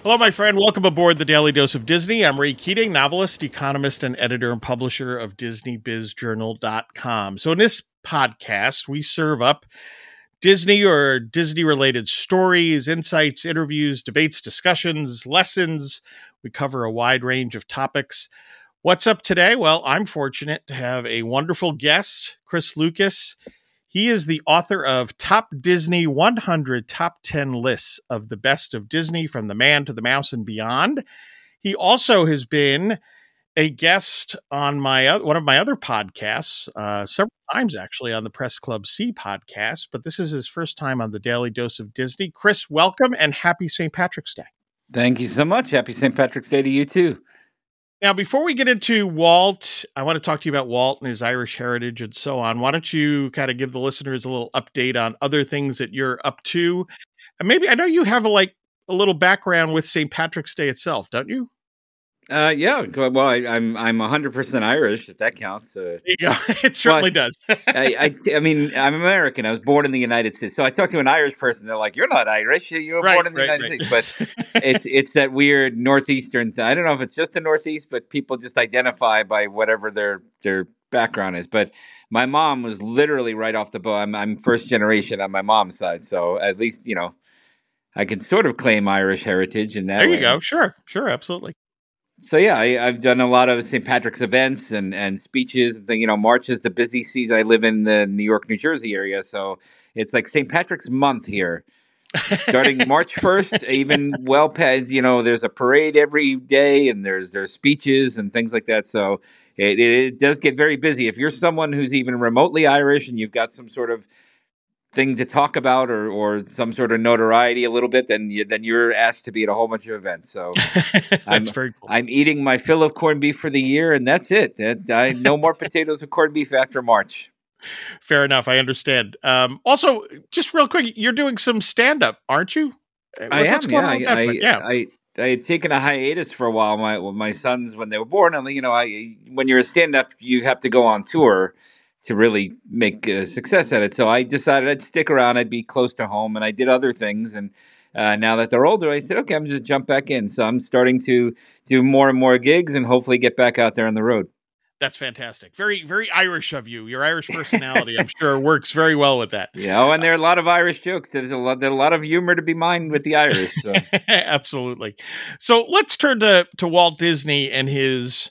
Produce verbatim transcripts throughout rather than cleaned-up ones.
Hello, my friend. Welcome aboard the Daily Dose of Disney. I'm Ray Keating, novelist, economist, and editor and publisher of Disney Biz Journal dot com. So in this podcast, we serve up Disney or Disney-related stories, insights, interviews, debates, discussions, lessons. We cover a wide range of topics. What's up today? Well, I'm fortunate to have a wonderful guest, Chris Lucas. He is the author of Top Disney one hundred Top ten Lists of the Best of Disney, from the Man to the Mouse and Beyond. He also has been a guest on my one of my other podcasts, uh, several times actually, on the Press Club C podcast, but this is his first time on the Daily Dose of Disney. Chris, welcome and happy Saint Patrick's Day. Thank you so much. Happy Saint Patrick's Day to you too. Now, before we get into Walt, I want to talk to you about Walt and his Irish heritage and so on. Why don't you kind of give the listeners a little update on other things that you're up to? And maybe, I know you have a, like a little background with Saint Patrick's Day itself, don't you? Uh, yeah. Well, I, I'm I'm one hundred percent Irish, if that counts. Uh, there you go. It certainly well, does. I, I I mean, I'm American. I was born in the United States. So I talk to an Irish person. They're like, "You're not Irish. You were right, born in the right, United right. States." But it's it's that weird northeastern thing. I don't know if it's just the Northeast, but people just identify by whatever their their background is. But my mom was literally right off the boat. I'm I'm first generation on my mom's side, so at least you know I can sort of claim Irish heritage in that There you way. go. Sure, sure, absolutely. So yeah, I, I've done a lot of Saint Patrick's events and, and speeches. And you know, March is the busy season. I live in the New York, New Jersey area, so it's like Saint Patrick's month here. Starting March first, even well past. You know, there's a parade every day, and there's there's speeches and things like that. So it, it, it does get very busy. If you're someone who's even remotely Irish and you've got some sort of thing to talk about or or some sort of notoriety a little bit, then you then you're asked to be at a whole bunch of events. So that's I'm very cool. I'm eating my fill of corned beef for the year, and that's it. That, I no more potatoes with corned beef after March. Fair enough. I understand. Um, also, just real quick, you're doing some stand up, aren't you? What, I am. what's going Yeah, on with I, that I, front? Yeah. I I had taken a hiatus for a while. My well, my sons, when they were born, and you know, I when you're a stand up, you have to go on tour to really make a success at it. So I decided I'd stick around. I'd be close to home, and I did other things. And uh, now that they're older, I said, okay, I'm just jump back in. So I'm starting to do more and more gigs, and hopefully get back out there on the road. That's fantastic. Very, very Irish of you. Your Irish personality, I'm sure, works very well with that. Yeah, oh, and there are a lot of Irish jokes. There's a lot, there's a lot of humor to be mined with the Irish. So. Absolutely. So let's turn to, to Walt Disney and his,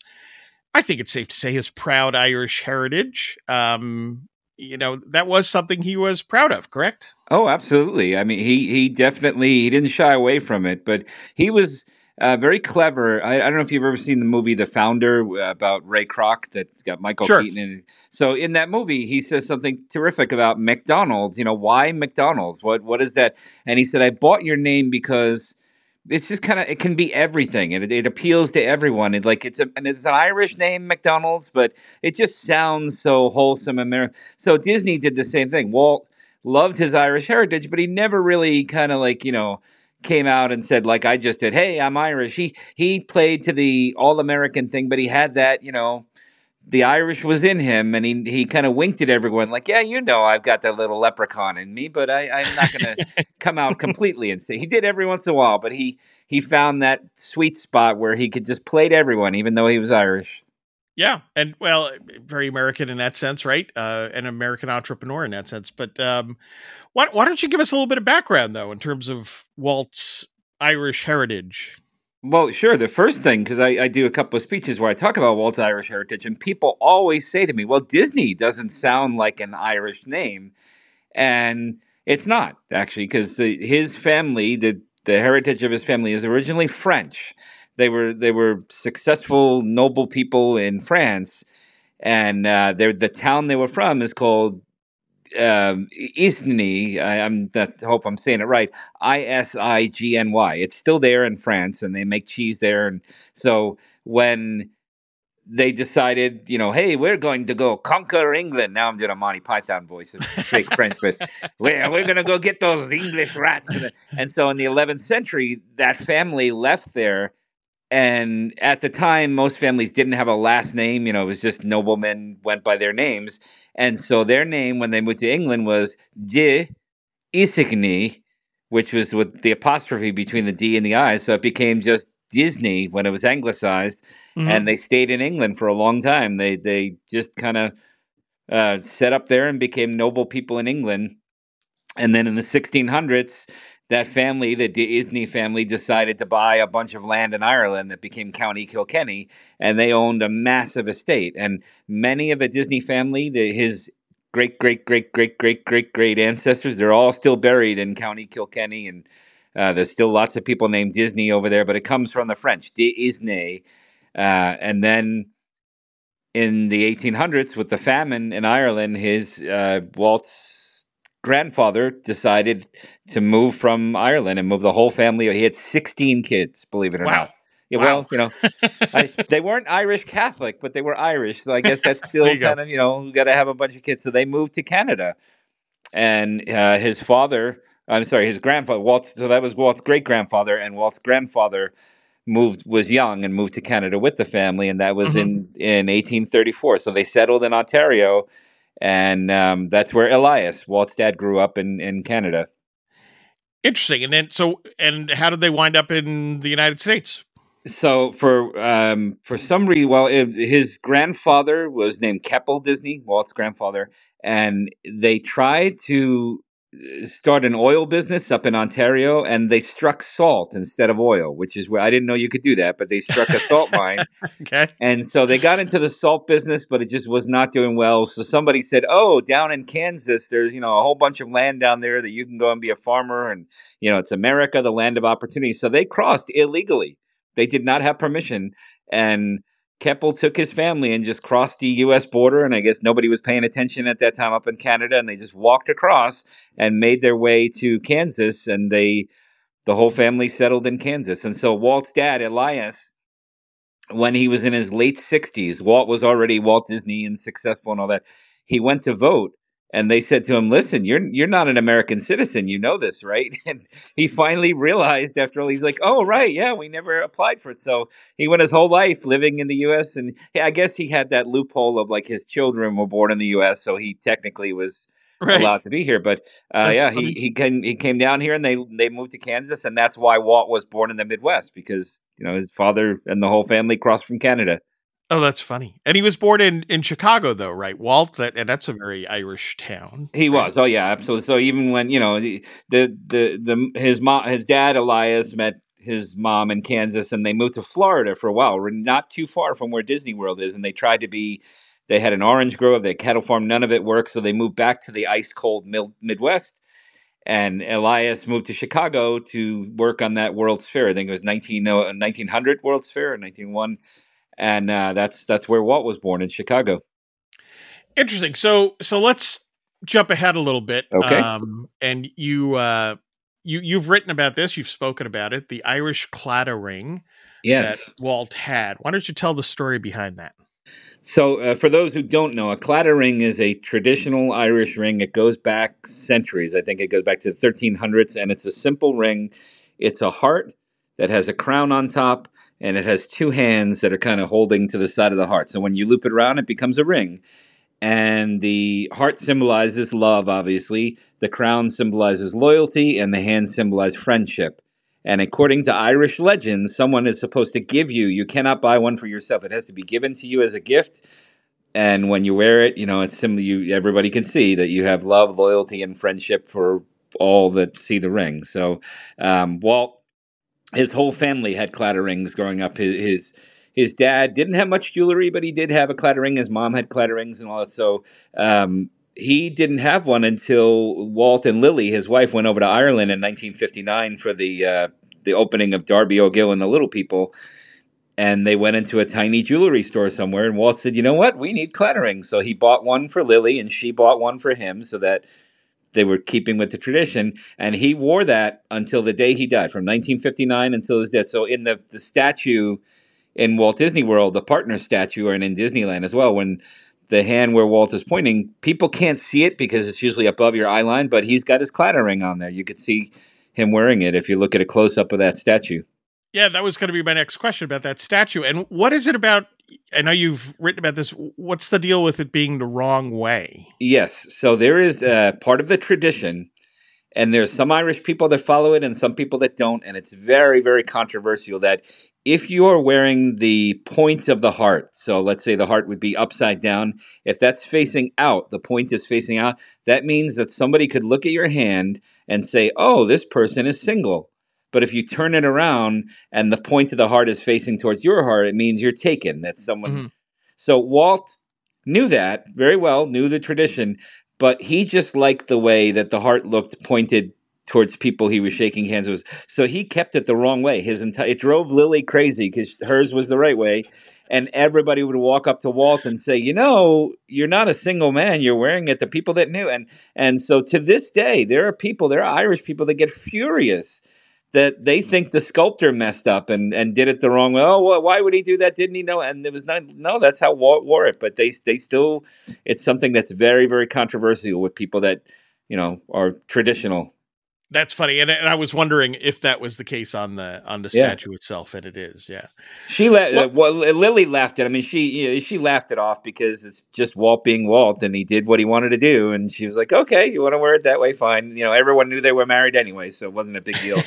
I think it's safe to say, his proud Irish heritage. Um, you know, that was something he was proud of, correct? Oh, absolutely. I mean, he he definitely he didn't shy away from it, but he was uh, very clever. I, I don't know if you've ever seen the movie The Founder uh, about Ray Kroc that's got Michael Sure. Keaton in it. So in that movie, he says something terrific about McDonald's. You know, why McDonald's? What what is that? And he said, I bought your name because it's just kind of it can be everything, and it, it appeals to everyone. It's like it's a and it's an Irish name, McDonald's, but it just sounds so wholesome American. So Disney did the same thing. Walt loved his Irish heritage, but he never really kind of like you know came out and said like I just did. Hey, I'm Irish. He he played to the all American thing, but he had that you know. The Irish was in him, and he he kind of winked at everyone, like, "Yeah, you know, I've got that little leprechaun in me, but I, I'm not going to come out completely and say." He did every once in a while, but he he found that sweet spot where he could just play to everyone, even though he was Irish. Yeah, and well, very American in that sense, right? Uh, an American entrepreneur in that sense. But um, why why don't you give us a little bit of background though, in terms of Walt's Irish heritage? Well, sure. The first thing, because I, I do a couple of speeches where I talk about Walt's Irish heritage, and people always say to me, well, Disney doesn't sound like an Irish name. And it's not, actually, because his family, the, the heritage of his family is originally French. They were they were successful, noble people in France. And uh, the town they were from is called um, Isgny. I, I'm that hope I'm saying it right. I S I G N Y. It's still there in France, and they make cheese there. And so when they decided, you know, hey, we're going to go conquer England. Now I'm doing a Monty Python voice, it's fake French, but we're we're going to go get those English rats. And so in the eleventh century, that family left there. And at the time, most families didn't have a last name. You know, it was just noblemen went by their names. And so their name when they moved to England was De Isigny. which was with the apostrophe between the D and the I. So it became just Disney when it was anglicized, Mm-hmm. and they stayed in England for a long time. They they just kind of uh, set up there and became noble people in England. And then in the sixteen hundreds, that family, the Disney family, decided to buy a bunch of land in Ireland that became County Kilkenny, and they owned a massive estate. And many of the Disney family, the, his great, great, great, great, great, great, great ancestors, they're all still buried in County Kilkenny. And uh, there's still lots of people named Disney over there, but it comes from the French, Disney. Uh, and then in the eighteen hundreds, with the famine in Ireland, his uh, Walt's grandfather decided to move from Ireland and move the whole family. He had sixteen kids, believe it or Wow. not. Yeah, wow. Well, you know, I, they weren't Irish Catholic, but they were Irish. So I guess that's still kind go. of, you know, got to have a bunch of kids. So they moved to Canada. And uh, his father, I'm sorry, his grandfather, Walt, so that was Walt's great-grandfather, and Walt's grandfather moved was young and moved to Canada with the family, and that was mm-hmm. in, in eighteen thirty-four. So they settled in Ontario, and um, that's where Elias, Walt's dad, grew up in, in Canada. Interesting. And then, so, and how did they wind up in the United States? So for um, for some reason, well, it, his grandfather was named Keppel Disney, Walt's grandfather, and they tried to start an oil business up in Ontario, and they struck salt instead of oil, which is where I didn't know you could do that, but they struck a salt mine. Okay. And so they got into the salt business, but it just was not doing well. So somebody said, oh, down in Kansas, there's, you know, a whole bunch of land down there that you can go and be a farmer. And, you know, it's America, the land of opportunity. So they crossed illegally. They did not have permission. And Keppel took his family and just crossed the U S border, and I guess nobody was paying attention at that time up in Canada, and they just walked across and made their way to Kansas, and they, the whole family settled in Kansas. And so Walt's dad, Elias, when he was in his late sixties, Walt was already Walt Disney and successful and all that. He went to vote, and they said to him, listen, you're you're not an American citizen. You know this, right? And he finally realized after all, he's like, oh, right. Yeah, we never applied for it. So he went his whole life living in the U S. And yeah, I guess he had that loophole of like his children were born in the U S. So he technically was right. allowed to be here. But uh, yeah, funny. he he came, he came down here, and they, they moved to Kansas. And that's why Walt was born in the Midwest, because, you know, his father and the whole family crossed from Canada. Oh, that's funny. And he was born in, in Chicago, though, right, Walt? That and that's a very Irish town. He right? was. Oh, yeah, absolutely. So even when, you know, the the the, the his mom, his dad Elias met his mom in Kansas, and they moved to Florida for a while. We're not too far from where Disney World is, and they tried to be. They had an orange grove, they had cattle farm. None of it worked, so they moved back to the ice cold Midwest. And Elias moved to Chicago to work on that World's Fair. I think it was nineteen, nineteen hundred World's Fair, or nineteen oh one. And uh, that's that's where Walt was born, in Chicago. Interesting. So so let's jump ahead a little bit. Okay. Um, and you uh, you you've written about this. You've spoken about it. The Irish Claddagh ring yes. that Walt had. Why don't you tell the story behind that? So uh, for those who don't know, a Claddagh ring is a traditional Irish ring. It goes back centuries. I think it goes back to the thirteen hundreds, and it's a simple ring. It's a heart that has a crown on top, and it has two hands that are kind of holding to the side of the heart. So when you loop it around, it becomes a ring. And the heart symbolizes love, obviously. The crown symbolizes loyalty, and the hands symbolize friendship. And according to Irish legends, someone is supposed to give you. You cannot buy one for yourself. It has to be given to you as a gift. And when you wear it, you know, it's similar. You everybody can see that you have love, loyalty, and friendship for all that see the ring. So um, Walt, his whole family had Claddagh rings growing up. His, his his dad didn't have much jewelry, but he did have a Claddagh ring. His mom had Claddagh rings and all that. So um, he didn't have one until Walt and Lily, his wife, went over to Ireland in nineteen fifty-nine for the uh, the opening of Darby O'Gill and the Little People. And they went into a tiny jewelry store somewhere, and Walt said, you know what? We need Claddagh rings. So he bought one for Lily, and she bought one for him, so that they were keeping with the tradition. And he wore that until the day he died, from nineteen fifty-nine until his death. So in the, the statue in Walt Disney World, the partner statue, and in Disneyland as well, when the hand where Walt is pointing, people can't see it because it's usually above your eye line, but he's got his Claddagh ring on there. You could see him wearing it if you look at a close-up of that statue. Yeah, that was going to be my next question about that statue. And what is it about? I know you've written about this. What's the deal with it being the wrong way? Yes. So there is uh, part of the tradition And there's some Irish people that follow it and some people that don't. And it's very, very controversial that if you're wearing the point of the heart, so let's say the heart would be upside down, if that's facing out, the point is facing out, that means that somebody could look at your hand and say, oh, this person is single. But if you turn it around and the point of the heart is facing towards your heart, it means you're taken. That's someone. Mm-hmm. So Walt knew that very well, knew the tradition, but he just liked the way that the heart looked pointed towards people he was shaking hands with. So he kept it the wrong way. His entire it drove Lily crazy because hers was the right way. And everybody would walk up to Walt and say, you know, you're not a single man. You're wearing it. The people that knew. And and so to this day, there are people, there are Irish people that get furious that they think the sculptor messed up and, and did it the wrong way. Oh, well, why would he do that? Didn't he know? And it was not, no, that's how Walt wore it. But they they still, it's something that's very, very controversial with people that, you know, are traditional. That's funny. And, and I was wondering if that was the case on the on the Yeah. statue itself. And it is, yeah. She la- well, well, Lily laughed at it. I mean, she you know, she laughed it off because it's just Walt being Walt and he did what he wanted to do. And she was like, okay, you want to wear it that way? Fine. You know, everyone knew they were married anyway, so it wasn't a big deal.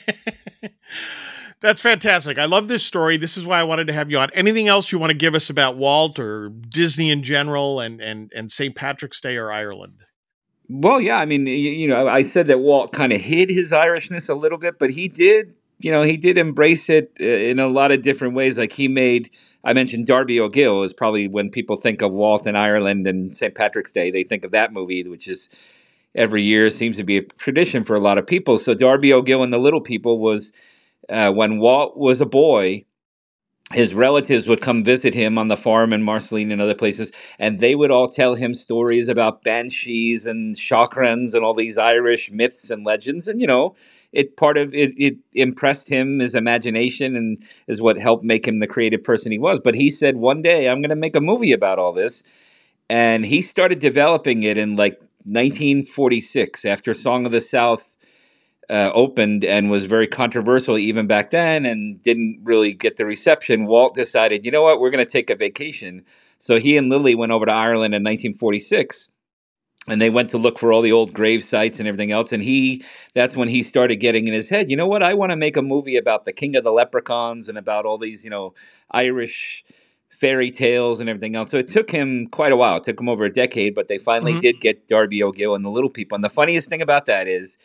That's fantastic. I love this story. This is why I wanted to have you on. Anything else you want to give us about Walt or Disney in general and, and, and Saint Patrick's Day or Ireland? Well, yeah, I mean, you, you know, I said that Walt kind of hid his Irishness a little bit, but he did, you know, he did embrace it uh, in a lot of different ways. Like he made, I mentioned Darby O'Gill is probably when people think of Walt in Ireland and Saint Patrick's Day, they think of that movie, which is every year seems to be a tradition for a lot of people. So Darby O'Gill and the Little People was uh, when Walt was a boy. His relatives would come visit him on the farm in Marceline and other places, and they would all tell him stories about banshees and chocrans and all these Irish myths and legends. And, you know, it part of it, it impressed him, his imagination, and is what helped make him the creative person he was. But he said, one day I'm going to make a movie about all this. And he started developing it in like nineteen forty-six after Song of the South Uh, opened and was very controversial even back then and didn't really get the reception. Walt decided, you know what, we're going to take a vacation. So he and Lily went over to Ireland in nineteen forty-six and they went to look for all the old grave sites and everything else. And he, that's when he started getting in his head, you know what, I want to make a movie about the King of the Leprechauns and about all these, you know, Irish fairy tales and everything else. So it took him quite a while. It took him over a decade, but they finally mm-hmm. did get Darby O'Gill and the Little People. And the funniest thing about that is,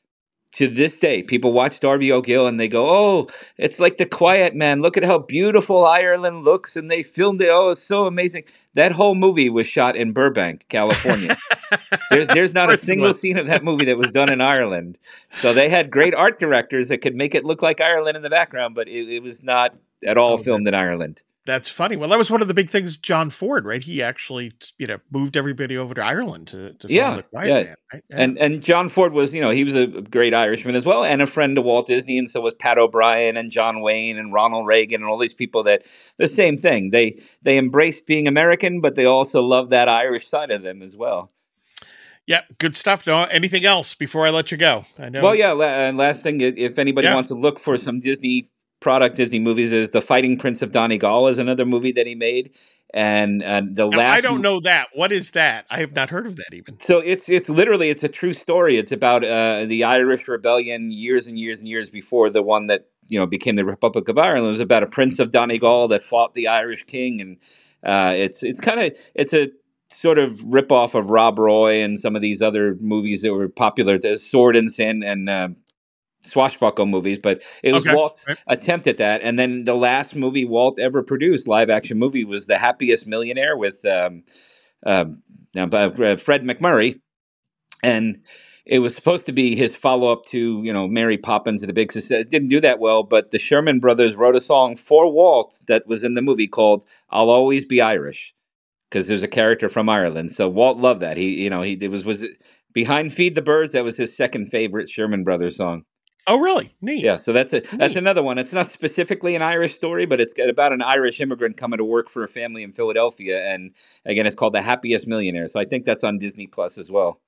to this day, people watch Darby O'Gill and they go, oh, it's like The Quiet Man. Look at how beautiful Ireland looks. And they filmed it. Oh, it's so amazing. That whole movie was shot in Burbank, California. there's there's not a single scene of that movie that was done in Ireland. So they had great art directors that could make it look like Ireland in the background, but it, it was not at all oh, filmed that, in Ireland. That's funny. Well, that was one of the big things, John Ford, right? He actually, you know, moved everybody over to Ireland to, to film yeah, The Quiet yeah. Man. Right? Yeah. And and John Ford was, you know, he was a great Irishman as well and a friend to Walt Disney. And so was Pat O'Brien and John Wayne and Ronald Reagan and all these people that the same thing. They they embraced being American, but they also loved that Irish side of them as well. Yeah, good stuff. No, anything else before I let you go? I know. Well, yeah. And last thing, if anybody yeah. wants to look for some Disney product Disney movies, is The Fighting Prince of Donegal is another movie that he made. And and the now, last I don't know that. What is that? I have not heard of that even. So it's it's literally it's a true story. It's about uh, the Irish Rebellion years and years and years before the one that, you know, became the Republic of Ireland. It was about a Prince of Donegal that fought the Irish king, and uh, it's it's kind of it's a sort of ripoff of Rob Roy and some of these other movies that were popular, the Sword and Sin and uh, swashbuckle movies, but it was okay. Walt's right. attempt at that. And then the last movie Walt ever produced, live action movie, was The Happiest Millionaire with um, um, Fred McMurray. And it was supposed to be his follow-up to, you know, Mary Poppins and the Big Success. It didn't do that well, but the Sherman Brothers wrote a song for Walt that was in the movie called I'll Always Be Irish, because there's a character from Ireland. So Walt loved that. He, you know, he it was, was behind Feed the Birds. That was his second favorite Sherman Brothers song. Oh, really? Neat. Yeah, so that's a, that's another one. It's not specifically an Irish story, but it's about an Irish immigrant coming to work for a family in Philadelphia. And again, it's called The Happiest Millionaire. So I think that's on Disney Plus as well.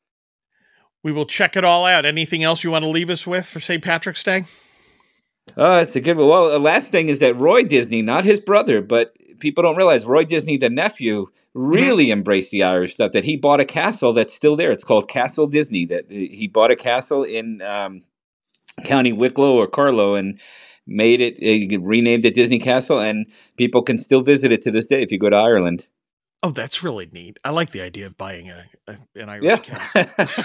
We will check it all out. Anything else you want to leave us with for Saint Patrick's Day? Oh, that's a good one. Well, the last thing is that Roy Disney, not his brother, but people don't realize Roy Disney, the nephew, really mm-hmm. embraced the Irish stuff. That he bought a castle that's still there. It's called Castle Disney. That he bought a castle in um, County Wicklow or Carlow and made it, he renamed it Disney Castle, and people can still visit it to this day if you go to Ireland. Oh, that's really neat. I like the idea of buying a, a an Irish yeah. castle.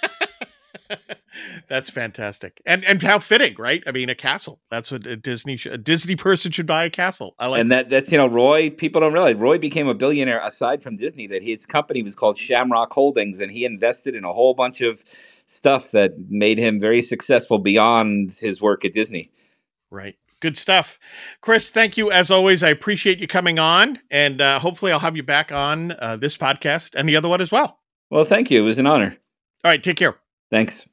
That's fantastic, and and how fitting, right? I mean, a castle. That's what a Disney sh- a Disney person should buy, a castle. I like, and that that's you know, Roy. People don't realize Roy became a billionaire aside from Disney. That his company was called Shamrock Holdings, and he invested in a whole bunch of stuff that made him very successful beyond his work at Disney. Right. Good stuff. Chris, thank you as always. I appreciate you coming on, and uh, hopefully I'll have you back on uh, this podcast and the other one as well. Well, thank you. It was an honor. All right. Take care. Thanks.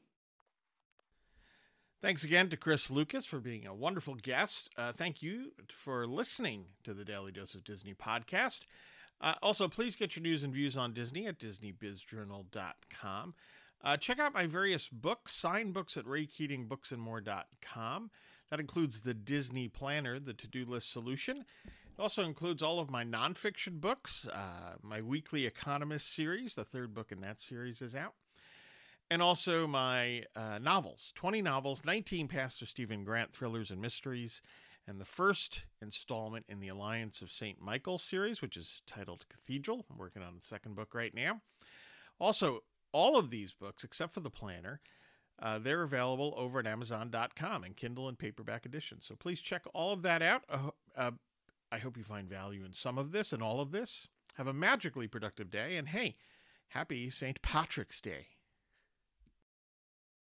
Thanks again to Chris Lucas for being a wonderful guest. Uh, thank you for listening to the Daily Dose of Disney podcast. Uh, also, please get your news and views on Disney at disney biz journal dot com. Uh, check out my various books, signed books at ray keating books and more dot com. That includes the Disney Planner, the to-do list solution. It also includes all of my nonfiction books. Uh, my Weekly Economist series, the third book in that series, is out. And also my uh, novels, twenty novels, nineteen Pastor Stephen Grant thrillers and mysteries, and the first installment in the Alliance of Saint Michael series, which is titled Cathedral. I'm working on the second book right now. Also, all of these books, except for the planner, uh, they're available over at amazon dot com in Kindle and paperback edition. So please check all of that out. Uh, uh, I hope you find value in some of this and all of this. Have a magically productive day, and hey, happy Saint Patrick's Day.